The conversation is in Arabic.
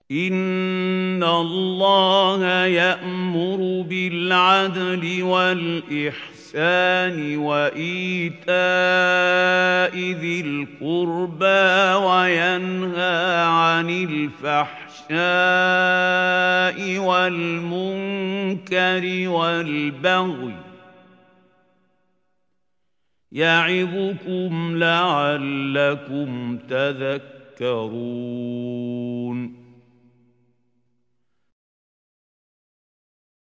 إِنَّ اللَّهَ يَأْمُرُ بِالْعَدْلِ وَالْإِحْسَانِ وَإِيتَاءِ ذِي الْقُرْبَىٰ وَيَنْهَىٰ عَنِ الْفَحْشَاءِ وَالْمُنكَرِ وَالْبَغْيِ ۚ يَعِظُكُمْ لَعَلَّكُمْ تَذَكَّرُونَ